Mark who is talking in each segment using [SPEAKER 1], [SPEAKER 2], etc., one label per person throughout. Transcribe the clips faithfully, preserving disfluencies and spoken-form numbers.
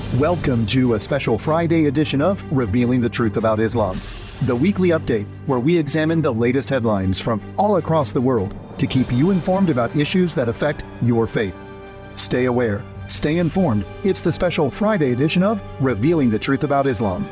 [SPEAKER 1] Welcome to a special Friday edition of Revealing the Truth About Islam, the weekly update where we examine the latest headlines from all across the world to keep you informed about issues that affect your faith. Stay aware, stay informed. It's the special Friday edition of Revealing the Truth About Islam.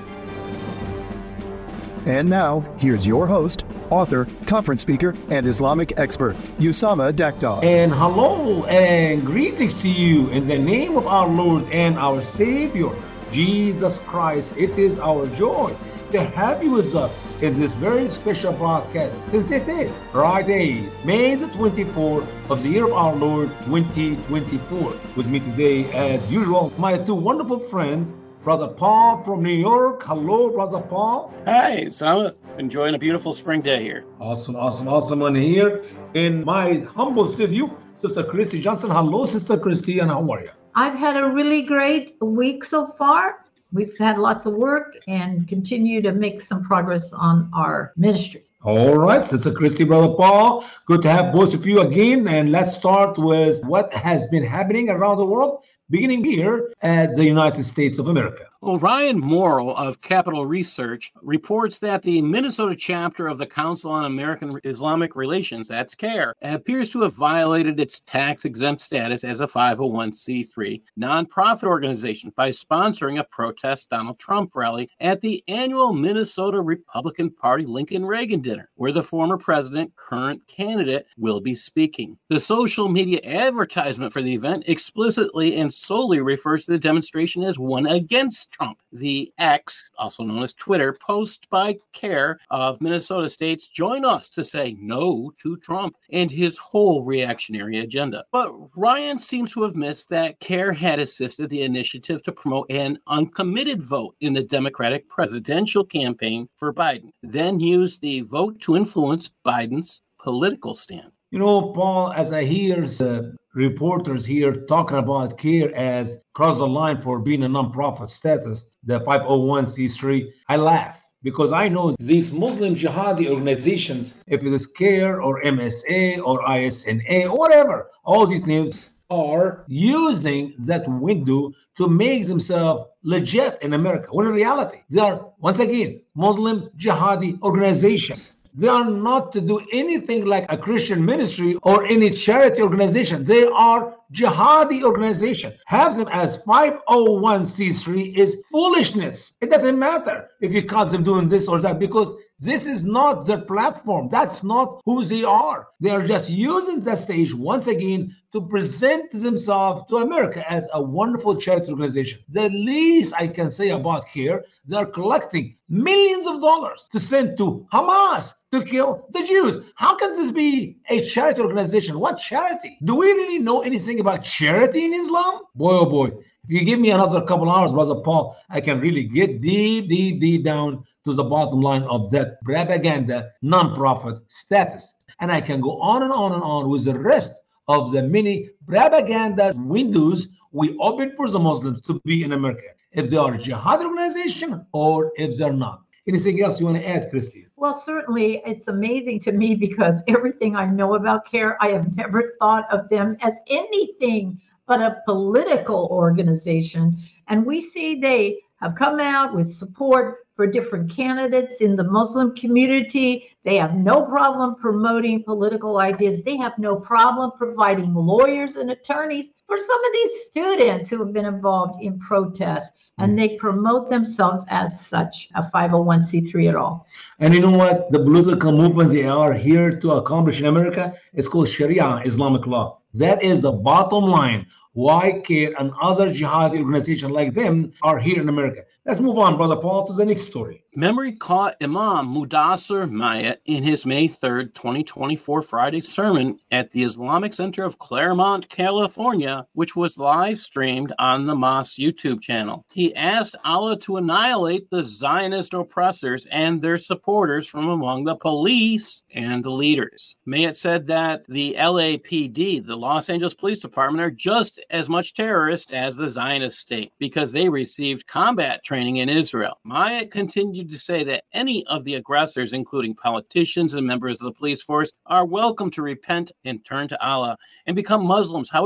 [SPEAKER 1] And now, here's your host, author, conference speaker, and Islamic expert, Usama Daktar.
[SPEAKER 2] And hello and greetings to you in the name of our Lord and our Savior, Jesus Christ. It is our joy to have you with us in this very special broadcast, since it is Friday, May the twenty-fourth of the year of our Lord, twenty twenty-four. With me today, as usual, my two wonderful friends, Brother Paul from New York. Hello, Brother Paul.
[SPEAKER 3] Hi, Usama. Enjoying a beautiful spring day here.
[SPEAKER 2] Awesome, awesome, awesome one here. In my humble studio, Sister Christy Johnson. Hello, Sister Christy, and how are you?
[SPEAKER 4] I've had a really great week so far. We've had lots of work and continue to make some progress on our ministry.
[SPEAKER 2] All right, Sister Christy, Brother Paul, good to have both of you again. And let's start with what has been happening around the world, beginning here at the United States of America.
[SPEAKER 3] Well, Ryan Morrill of Capital Research reports that the Minnesota chapter of the Council on American Islamic Relations, that's CAIR, appears to have violated its tax-exempt status as a five oh one c three nonprofit organization by sponsoring a protest Donald Trump rally at the annual Minnesota Republican Party Lincoln Reagan dinner, where the former president, current candidate, will be speaking. The social media advertisement for the event explicitly and solely refers to the demonstration as one against Trump. The X, also known as Twitter, post by CAIR of Minnesota states, join us to say no to Trump and his whole reactionary agenda. But Ryan seems to have missed that CAIR had assisted the initiative to promote an uncommitted vote in the Democratic presidential campaign for Biden, then used the vote to influence Biden's political stand.
[SPEAKER 2] You know, Paul, as I hear the reporters here talking about CAIR as cross the line for being a nonprofit status, the five oh one c three, I laugh because I know these Muslim jihadi organizations, if it is CAIR or M S A or I S N A or whatever, all these names are using that window to make themselves legit in America, when in reality, they are, once again, Muslim jihadi organizations. They are not to do anything like a Christian ministry or any charity organization. They are jihadi organization. Have them as five oh one c three is foolishness. It doesn't matter if you cause them doing this or that, because this is not their platform. That's not who they are. They are just using that stage once again to present themselves to America as a wonderful charity organization. The least I can say about CAIR, they're collecting millions of dollars to send to Hamas to kill the Jews. How can this be a charity organization? What charity? Do we really know anything about charity in Islam? Boy, oh boy. If you give me another couple hours, Brother Paul, I can really get deep, deep, deep down to the bottom line of that propaganda nonprofit status. And I can go on and on and on with the rest of the many propaganda windows we open for the Muslims to be in America, if they are a jihad organization or if they're not. Anything else you want to add, Christy?
[SPEAKER 4] Well, certainly it's amazing to me because everything I know about CAIR, I have never thought of them as anything but a political organization. And we see they have come out with support for different candidates in the Muslim community. They have no problem promoting political ideas. They have no problem providing lawyers and attorneys for some of these students who have been involved in protests. And they promote themselves as such, a five oh one c three at all.
[SPEAKER 2] And you know what? The political movement they are here to accomplish in America is called Sharia, Islamic law. That is the bottom line. Why CAIR and other jihadi organizations like them are here in America. Let's move on, Brother Paul, to the next story.
[SPEAKER 3] Memory caught Imam Mudassir Mayat in his May third, twenty twenty-four Friday sermon at the Islamic Center of Claremont, California, which was live streamed on the mosque YouTube channel. He asked Allah to annihilate the Zionist oppressors and their supporters from among the police and the leaders. Mayat said that the L A P D, the Los Angeles Police Department, are just as much terrorists as the Zionist state because they received combat training in Israel. Mayat continued to say that any of the aggressors, including politicians and members of the police force, are welcome to repent and turn to Allah and become Muslims. However,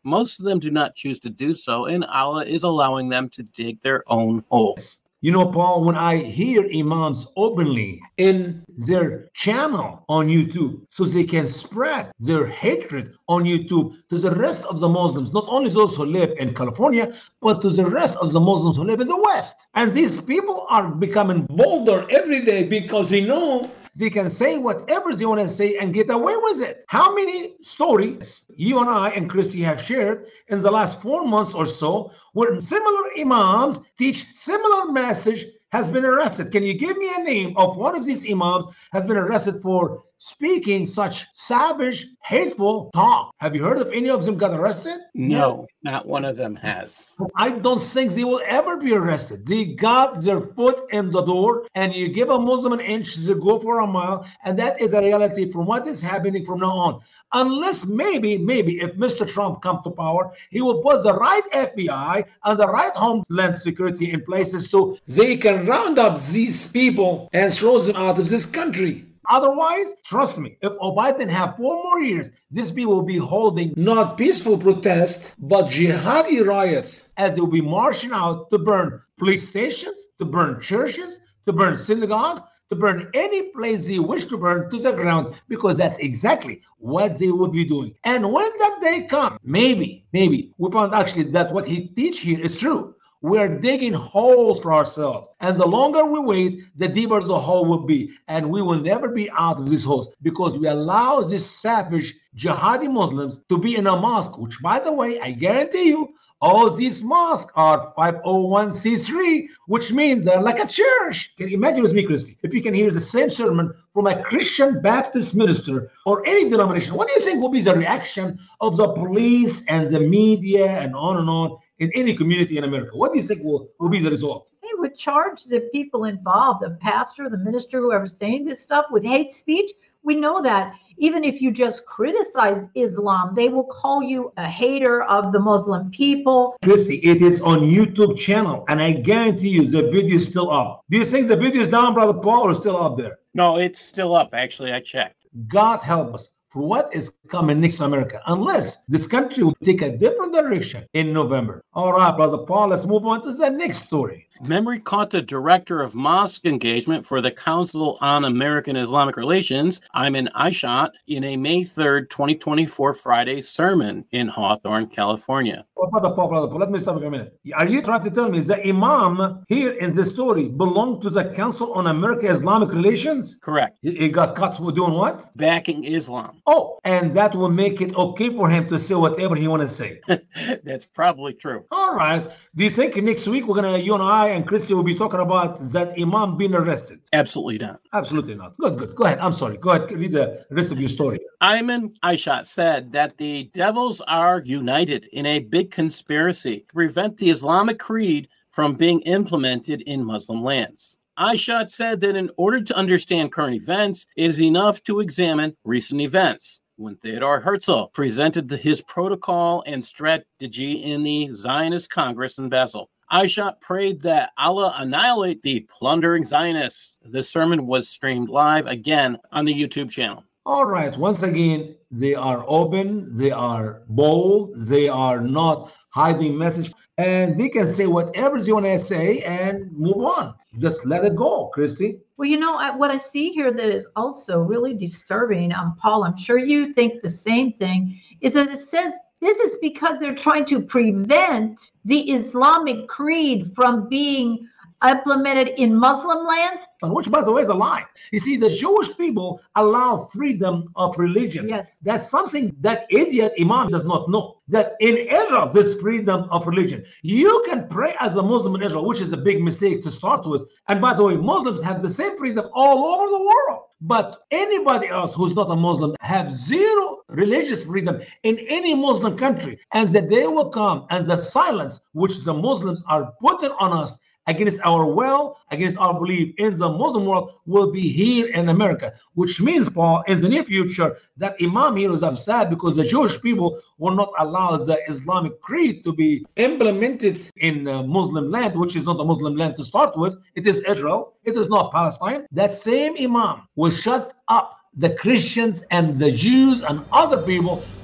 [SPEAKER 3] Most of them do not choose to do so, and Allah is allowing them to dig their own holes.
[SPEAKER 2] You know, Paul, when I hear imams openly in their channel on YouTube, so they can spread their hatred on YouTube to the rest of the Muslims, not only those who live in California, but to the rest of the Muslims who live in the West. And these people are becoming bolder every day because they know they can say whatever they want to say and get away with it. How many stories you and I and Christy have shared in the last four months or so where similar imams teach similar message has been arrested? Can you give me a name of one of these imams has been arrested for speaking such savage, hateful talk? Have you heard of any of them got arrested?
[SPEAKER 3] No, not one of them has.
[SPEAKER 2] I don't think they will ever be arrested. They got their foot in the door, and you give a Muslim an inch, they go for a mile, and that is a reality from what is happening from now on. Unless maybe, maybe if Mister Trump comes to power, he will put the right F B I and the right Homeland Security in places so they can round up these people and throw them out of this country. Otherwise, trust me, if Biden have four more years, these people will be holding not peaceful protests, but jihadi riots, as they will be marching out to burn police stations, to burn churches, to burn synagogues, to burn any place they wish to burn to the ground, because that's exactly what they will be doing. And when that day comes, maybe, maybe, we found actually that what he teach here is true. We're digging holes for ourselves. And the longer we wait, the deeper the hole will be. And we will never be out of these holes because we allow these savage jihadi Muslims to be in a mosque, which, by the way, I guarantee you, all these mosques are five oh one c three, which means they're like a church. Can you imagine with me, Christy, if you can hear the same sermon from a Christian Baptist minister or any denomination, what do you think will be the reaction of the police and the media and on and on in any community in America? What do you think will, will be the result?
[SPEAKER 4] They would charge the people involved, the pastor, the minister, whoever's saying this stuff, with hate speech. We know that. Even if you just criticize Islam, they will call you a hater of the Muslim people.
[SPEAKER 2] Christy, it is on YouTube channel, and I guarantee you the video is still up. Do you think the video is down, Brother Paul, or still up there?
[SPEAKER 3] No, it's still up. Actually, I checked.
[SPEAKER 2] God help us for what is coming next to America, unless this country will take a different direction in November. All right, Brother Paul, let's move on to the next story.
[SPEAKER 3] Memory caught the director of mosque engagement for the Council on American Islamic Relations, Ayman Aishat, in a May third, twenty twenty-four Friday sermon in Hawthorne, California.
[SPEAKER 2] Oh, Brother Paul, Brother Paul, let me stop for a minute. Are you trying to tell me the imam here in this story belonged to the Council on American Islamic Relations?
[SPEAKER 3] Correct.
[SPEAKER 2] He, he got caught for doing what?
[SPEAKER 3] Backing Islam.
[SPEAKER 2] Oh, and that will make it okay for him to say whatever he wants to say.
[SPEAKER 3] That's probably true.
[SPEAKER 2] All right. Do you think next week we're going to, you and I and Christy will be talking about that imam being arrested?
[SPEAKER 3] Absolutely not.
[SPEAKER 2] Absolutely not. Good, good. Go ahead. I'm sorry. Go ahead. Read the rest of your story.
[SPEAKER 3] Ayman Aishat said that the devils are united in a big conspiracy to prevent the Islamic creed from being implemented in Muslim lands. Aishat said that in order to understand current events, it is enough to examine recent events. When Theodor Herzl presented his protocol and strategy in the Zionist Congress in Basel, Aishat prayed that Allah annihilate the plundering Zionists. The sermon was streamed live again on the YouTube channel.
[SPEAKER 2] All right. Once again, they are open, they are bold, they are not hiding message, and they can say whatever they want to say and move on. Just let it go, Christy.
[SPEAKER 4] Well, you know, I, what I see here that is also really disturbing, um, Paul, I'm sure you think the same thing, is that it says this is because they're trying to prevent the Islamic creed from being implemented in Muslim lands.
[SPEAKER 2] Which, by the way, is a lie. You see, the Jewish people allow freedom of religion.
[SPEAKER 4] Yes.
[SPEAKER 2] That's something that idiot imam does not know. That in Israel, there's freedom of religion. You can pray as a Muslim in Israel, which is a big mistake to start with. And by the way, Muslims have the same freedom all over the world. But anybody else who's not a Muslim have zero religious freedom in any Muslim country. And the day will come, and the silence which the Muslims are putting on us against our will, against our belief in the Muslim world will be here in America, which means, Paul, in the near future, that Imam here is upset because the Jewish people will not allow the Islamic creed to be implemented in uh, Muslim land, which is not a Muslim land to start with. It is Israel. It is not Palestine. That same Imam will shut up the Christians and the Jews and other people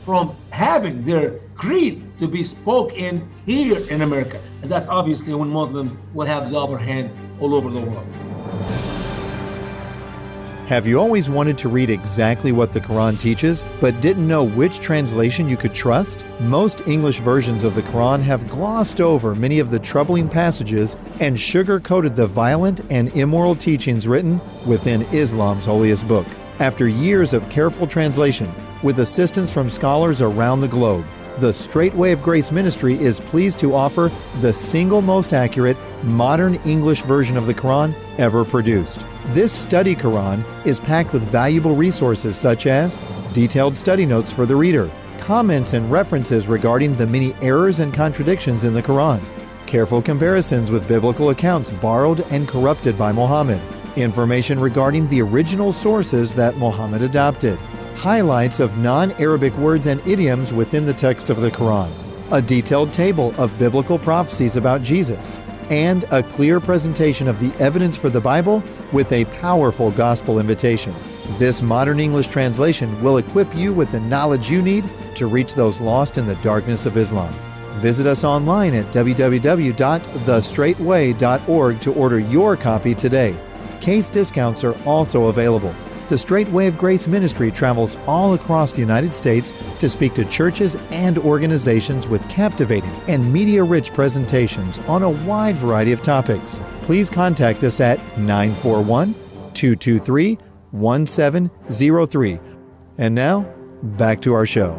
[SPEAKER 2] from having their creed to be spoken here in America. And that's obviously when Muslims will have the upper hand all over the world.
[SPEAKER 1] Have you always wanted to read exactly what the Quran teaches, but didn't know which translation you could trust? Most English versions of the Quran have glossed over many of the troubling passages and sugar-coated the violent and immoral teachings written within Islam's holiest book. After years of careful translation, with assistance from scholars around the globe, the Straight Way of Grace Ministry is pleased to offer the single most accurate, modern English version of the Quran ever produced. This study Quran is packed with valuable resources such as detailed study notes for the reader, comments and references regarding the many errors and contradictions in the Quran, careful comparisons with biblical accounts borrowed and corrupted by Muhammad, information regarding the original sources that Muhammad adopted, highlights of non-Arabic words and idioms within the text of the Quran, a detailed table of biblical prophecies about Jesus, and a clear presentation of the evidence for the Bible with a powerful gospel invitation. This modern English translation will equip you with the knowledge you need to reach those lost in the darkness of Islam. Visit us online at w w w dot the straight way dot org to order your copy today. Case discounts are also available. The Straight Way of Grace Ministry travels all across the United States to speak to churches and organizations with captivating and media-rich presentations on a wide variety of topics. Please contact us at nine four one, two two three, one seven zero three. And now, back to our show.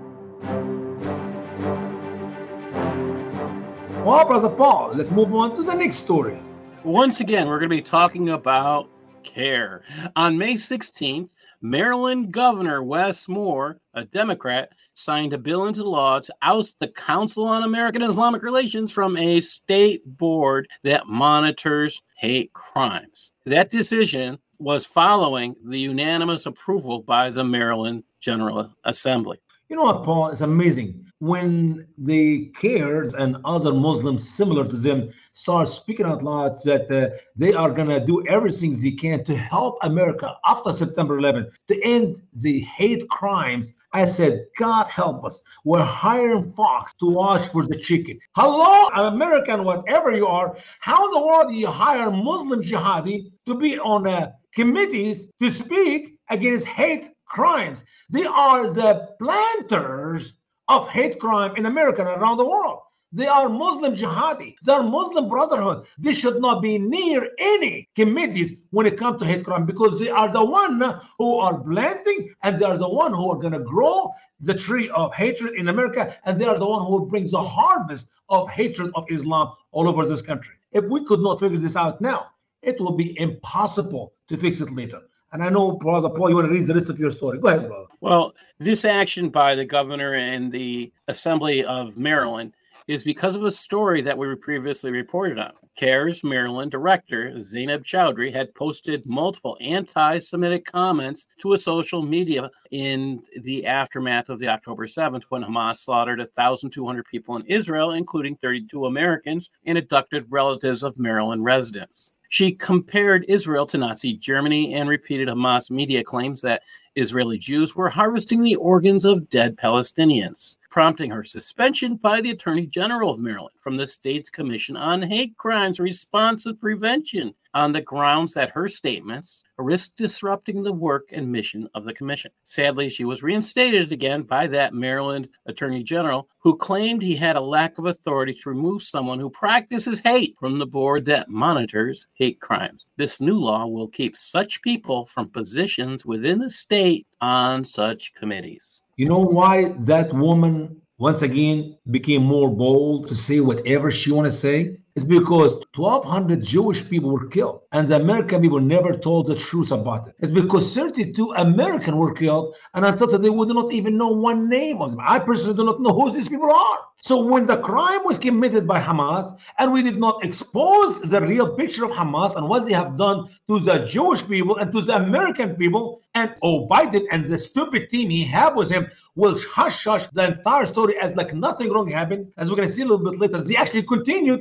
[SPEAKER 2] Well, Brother Paul, let's move on to the next story.
[SPEAKER 3] Once again, we're going to be talking about CARE. On May sixteenth, Maryland Governor Wes Moore, a Democrat, signed a bill into law to oust the Council on American Islamic Relations from a state board that monitors hate crimes. That decision was following the unanimous approval by the Maryland General Assembly.
[SPEAKER 2] You know what, Paul? It's amazing. When the CARES and other Muslims similar to them start speaking out loud that uh, they are going to do everything they can to help America after September eleventh to end the hate crimes, I said, God help us. We're hiring fox to watch for the chicken. Hello, American, whatever you are. How in the world do you hire Muslim jihadi to be on uh, committees to speak against hate crimes? They are the planters of hate crime in America and around the world. They are Muslim jihadi. They are Muslim Brotherhood. They should not be near any committees when it comes to hate crime because they are the one who are planting and they are the one who are going to grow the tree of hatred in America, and they are the one who brings the harvest of hatred of Islam all over this country. If we could not figure this out now, it will be impossible to fix it later. And I know, Brother Paul, you want to read the rest of your story. Go ahead, brother.
[SPEAKER 3] Well, this action by the governor and the Assembly of Maryland is because of a story that we previously reported on. CARE's Maryland director, Zainab Chowdhury, had posted multiple anti-Semitic comments to a social media in the aftermath of the October seventh, when Hamas slaughtered one thousand two hundred people in Israel, including thirty-two Americans and abducted relatives of Maryland residents. She compared Israel to Nazi Germany and repeated Hamas media claims that Israeli Jews were harvesting the organs of dead Palestinians, prompting her suspension by the Attorney General of Maryland from the state's Commission on Hate Crimes Response and Prevention on the grounds that her statements risk disrupting the work and mission of the commission. Sadly, she was reinstated again by that Maryland Attorney General, who claimed he had a lack of authority to remove someone who practices hate from the board that monitors hate crimes. This new law will keep such people from positions within the state on such committees.
[SPEAKER 2] You know why that woman, once again, became more bold to say whatever she want to say? It's because twelve hundred Jewish people were killed, and the American people never told the truth about it. It's because thirty-two Americans were killed, and until today, we do not even know one name of them. I personally do not know who these people are. So when the crime was committed by Hamas, and we did not expose the real picture of Hamas and what they have done to the Jewish people and to the American people, and oh, Biden and the stupid team he have with him will hush hush the entire story as like nothing wrong happened. As we're going to see a little bit later, they actually continue to support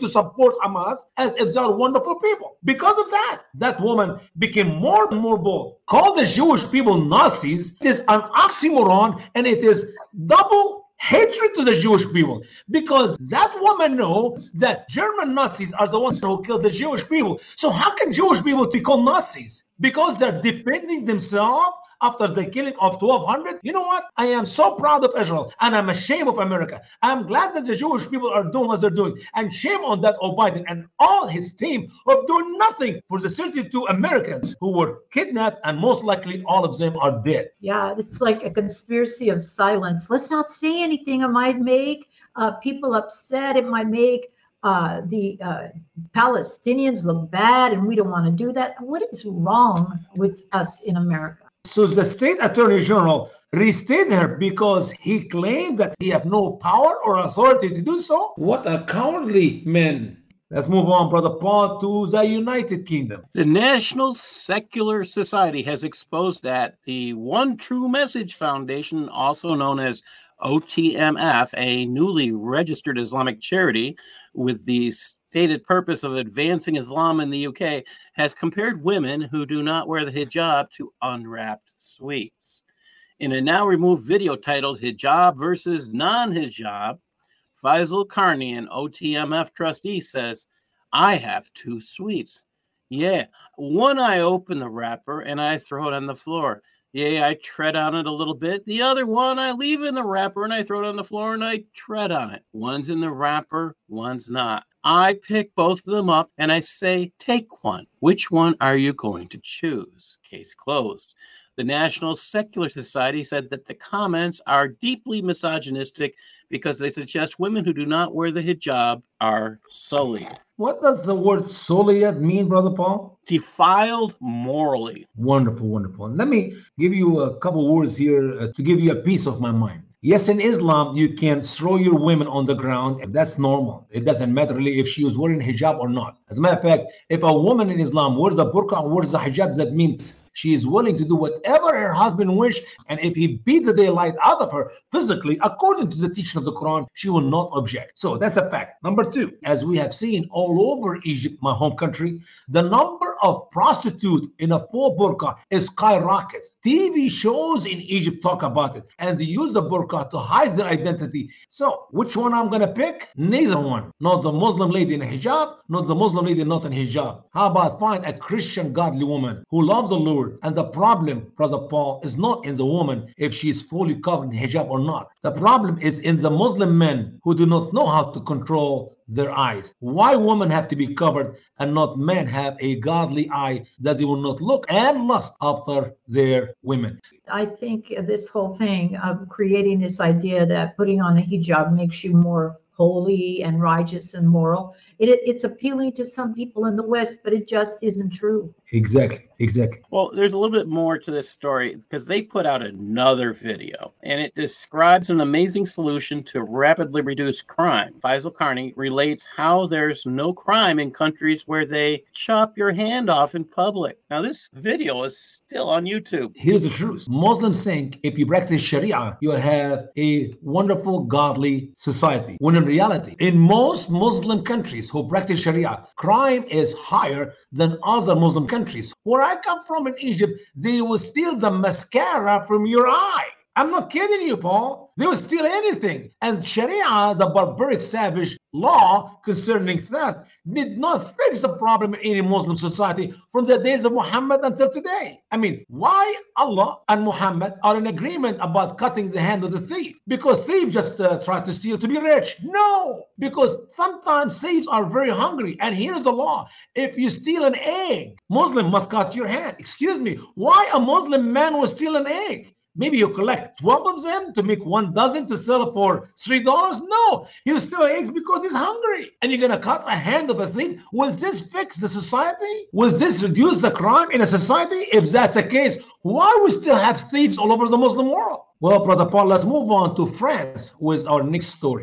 [SPEAKER 2] support Hamas as if they are wonderful people. Because of that, that woman became more and more bold. Call the Jewish people Nazis. It is an oxymoron, and it is double hatred to the Jewish people, because that woman knows that German Nazis are the ones who killed the Jewish people. So how can Jewish people be called Nazis? Because they're defending themselves after the killing of twelve hundred. You know what? I am so proud of Israel, and I'm ashamed of America. I'm glad that the Jewish people are doing what they're doing, and shame on that old Biden and all his team of doing nothing for the thirty-two Americans who were kidnapped, and most likely all of them are dead.
[SPEAKER 4] Yeah, it's like a conspiracy of silence. Let's not say anything. It might make uh, people upset. It might make uh, the uh, Palestinians look bad, and we don't want to do that. What is wrong with us in America?
[SPEAKER 2] So the state attorney general restated her because he claimed that he had no power or authority to do so.
[SPEAKER 5] What a cowardly man.
[SPEAKER 2] Let's move on, Brother Paul, to the United Kingdom.
[SPEAKER 3] The National Secular Society has exposed that the One True Message Foundation, also known as O T M F, a newly registered Islamic charity with the stated purpose of advancing Islam in the U K, has compared women who do not wear the hijab to unwrapped sweets. In a now removed video titled Hijab versus Non-Hijab, Faisal Karni, an O T M F trustee, says, I have two sweets. Yeah, one I open the wrapper and I throw it on the floor. Yeah, I tread on it a little bit. The other one I leave in the wrapper and I throw it on the floor and I tread on it. One's in the wrapper, one's not. I pick both of them up and I say, take one. Which one are you going to choose? Case closed. The National Secular Society said that the comments are deeply misogynistic because they suggest women who do not wear the hijab are sullied.
[SPEAKER 2] What does the word sullied mean, Brother Paul?
[SPEAKER 3] Defiled morally.
[SPEAKER 2] Wonderful, wonderful. And let me give you a couple words here uh, to give you a piece of my mind. Yes, in Islam, you can throw your women on the ground. That's normal. It doesn't matter really if she was wearing hijab or not. As a matter of fact, if a woman in Islam wears the burqa or wears the hijab, that means she is willing to do whatever her husband wishes. And if he beat the daylight out of her physically, according to the teaching of the Quran, she will not object. So that's a fact. Number two, as we have seen all over Egypt, my home country, the number of prostitutes in a full burqa is skyrockets. T V shows in Egypt talk about it, and they use the burqa to hide their identity. So which one I'm going to pick? Neither one. Not the Muslim lady in a hijab, not the Muslim lady not in hijab. How about find a Christian godly woman who loves the Lord? And the problem, Brother Paul, is not in the woman if she is fully covered in hijab or not. The problem is in the Muslim men who do not know how to control their eyes. Why women have to be covered and not men have a godly eye that they will not look and lust after their women?
[SPEAKER 4] I think this whole thing of creating this idea that putting on a hijab makes you more holy and righteous and moral, it, it's appealing to some people in the West, but it just isn't true.
[SPEAKER 2] Exactly, exactly.
[SPEAKER 3] Well, there's a little bit more to this story because they put out another video and it describes an amazing solution to rapidly reduce crime. Faisal Karni relates how there's no crime in countries where they chop your hand off in public. Now, this video is still on YouTube.
[SPEAKER 2] Here's the truth. Muslims think if you practice Sharia, you'll have a wonderful, godly society. When in reality, in most Muslim countries who practice Sharia, crime is higher than other Muslim countries. Where I come from in Egypt, they will steal the mascara from your eye. I'm not kidding you, Paul. They will steal anything. And Sharia, the barbaric, savage law concerning theft, did not fix the problem in any Muslim society from the days of Muhammad until today. I mean, why Allah and Muhammad are in agreement about cutting the hand of the thief? Because thieves just uh, try to steal to be rich? No, because sometimes thieves are very hungry. And here's the law. If you steal an egg, Muslim must cut your hand. Excuse me, why a Muslim man will steal an egg? Maybe you collect twelve of them to make one dozen to sell for three dollars. No, he'll steal eggs because he's hungry. And you're going to cut a hand of a thief. Will this fix the society? Will this reduce the crime in a society? If that's the case, why do we still have thieves all over the Muslim world? Well, Brother Paul, let's move on to France with our next story.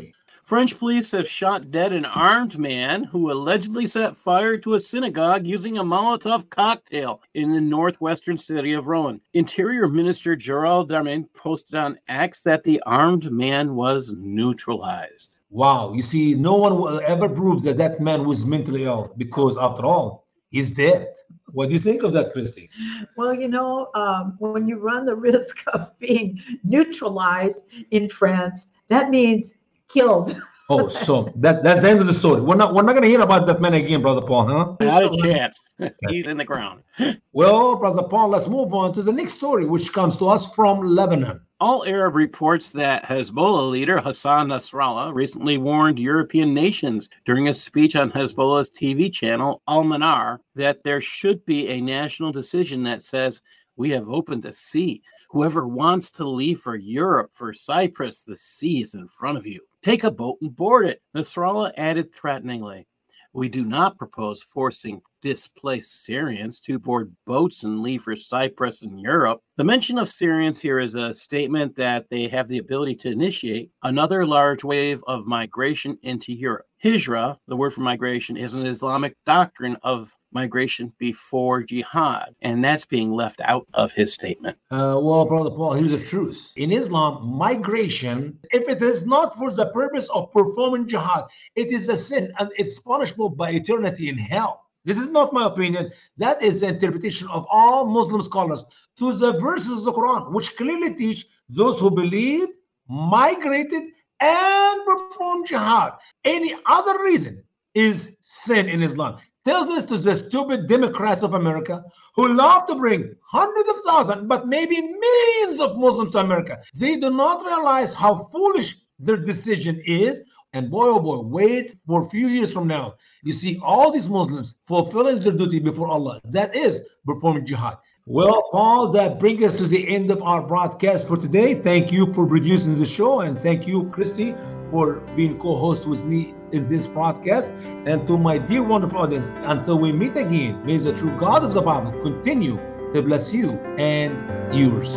[SPEAKER 3] French police have shot dead an armed man who allegedly set fire to a synagogue using a Molotov cocktail in the northwestern city of Rouen. Interior Minister Gerald Darmanin posted on X that the armed man was neutralized.
[SPEAKER 2] Wow. You see, no one will ever prove that that man was mentally ill because, after all, he's dead. What do you think of that, Christy?
[SPEAKER 4] Well, you know, um, when you run the risk of being neutralized in France, that means killed.
[SPEAKER 2] Oh, so that that's the end of the story. We're not we're not gonna hear about that man again, Brother Paul, huh?
[SPEAKER 3] Not a chance. He's in the ground.
[SPEAKER 2] Well, Brother Paul, let's move on to the next story, which comes to us from Lebanon.
[SPEAKER 3] All Arab reports that Hezbollah leader Hassan Nasrallah recently warned European nations during a speech on Hezbollah's T V channel Al Manar that there should be a national decision that says we have opened the sea. Whoever wants to leave for Europe, for Cyprus, the sea is in front of you. Take a boat and board it. Nasrallah added threateningly, we do not propose forcing displaced Syrians to board boats and leave for Cyprus and Europe. The mention of Syrians here is a statement that they have the ability to initiate another large wave of migration into Europe. Hijra, the word for migration, is an Islamic doctrine of migration before jihad, and that's being left out of his statement.
[SPEAKER 2] Uh, well, Brother Paul, here's the truth. In Islam, migration, if it is not for the purpose of performing jihad, it is a sin and it's punishable by eternity in hell. This is not my opinion. That is the interpretation of all Muslim scholars to the verses of the Quran, which clearly teach those who believed, migrated, and performed jihad. Any other reason is sin in Islam. Tells this to the stupid Democrats of America who love to bring hundreds of thousands, but maybe millions of Muslims to America. They do not realize how foolish their decision is. And boy, oh boy, wait for a few years from now. You see all these Muslims fulfilling their duty before Allah. That is performing jihad. Well, Paul, that brings us to the end of our broadcast for today. Thank you for producing the show. And thank you, Christy, for being co-host with me in this broadcast. And to my dear, wonderful audience, until we meet again, may the true God of the Bible continue to bless you and yours.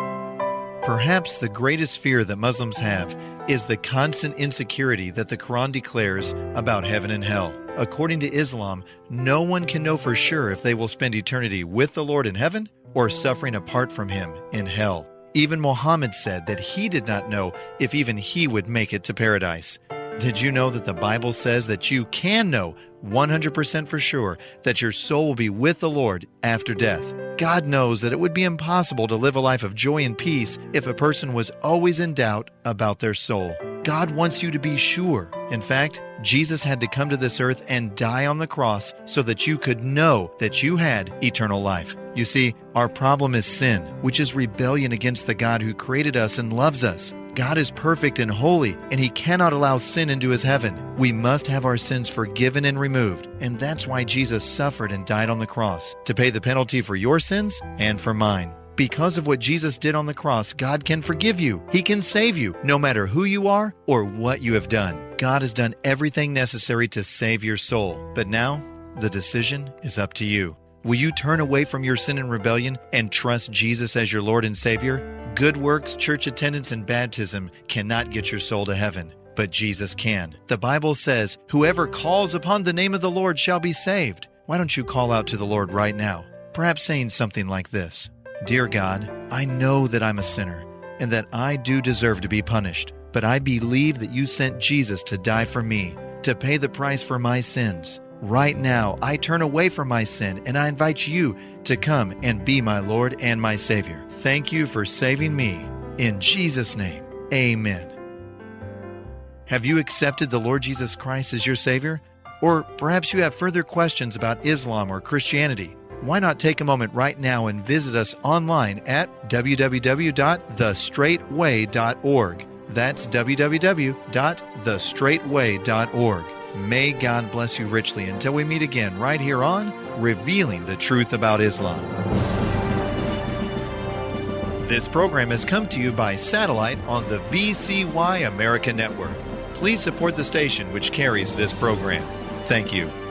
[SPEAKER 6] Perhaps the greatest fear that Muslims have is the constant insecurity that the Quran declares about heaven and hell. According to Islam, no one can know for sure if they will spend eternity with the Lord in heaven or suffering apart from Him in hell. Even Muhammad said that he did not know if even he would make it to paradise. Did you know that the Bible says that you can know one hundred percent for sure that your soul will be with the Lord after death? God knows that it would be impossible to live a life of joy and peace if a person was always in doubt about their soul. God wants you to be sure. In fact, Jesus had to come to this earth and die on the cross so that you could know that you had eternal life. You see, our problem is sin, which is rebellion against the God who created us and loves us. God is perfect and holy, and He cannot allow sin into His heaven. We must have our sins forgiven and removed, and that's why Jesus suffered and died on the cross, to pay the penalty for your sins and for mine. Because of what Jesus did on the cross, God can forgive you. He can save you, no matter who you are or what you have done. God has done everything necessary to save your soul. But now, the decision is up to you. Will you turn away from your sin and rebellion and trust Jesus as your Lord and Savior? Good works, church attendance, and baptism cannot get your soul to heaven, but Jesus can. The Bible says, whoever calls upon the name of the Lord shall be saved. Why don't you call out to the Lord right now? Perhaps saying something like this: Dear God, I know that I'm a sinner and that I do deserve to be punished, but I believe that you sent Jesus to die for me, to pay the price for my sins. Right now, I turn away from my sin and I invite you to come and be my Lord and my Savior. Thank you for saving me. In Jesus' name, amen. Have you accepted the Lord Jesus Christ as your Savior? Or perhaps you have further questions about Islam or Christianity. Why not take a moment right now and visit us online at w w w dot the straight way dot org. That's w w w dot the straight way dot org. May God bless you richly until we meet again right here on Revealing the Truth About Islam. This program has come to you by satellite on the V C Y America Network. Please support the station which carries this program. Thank you.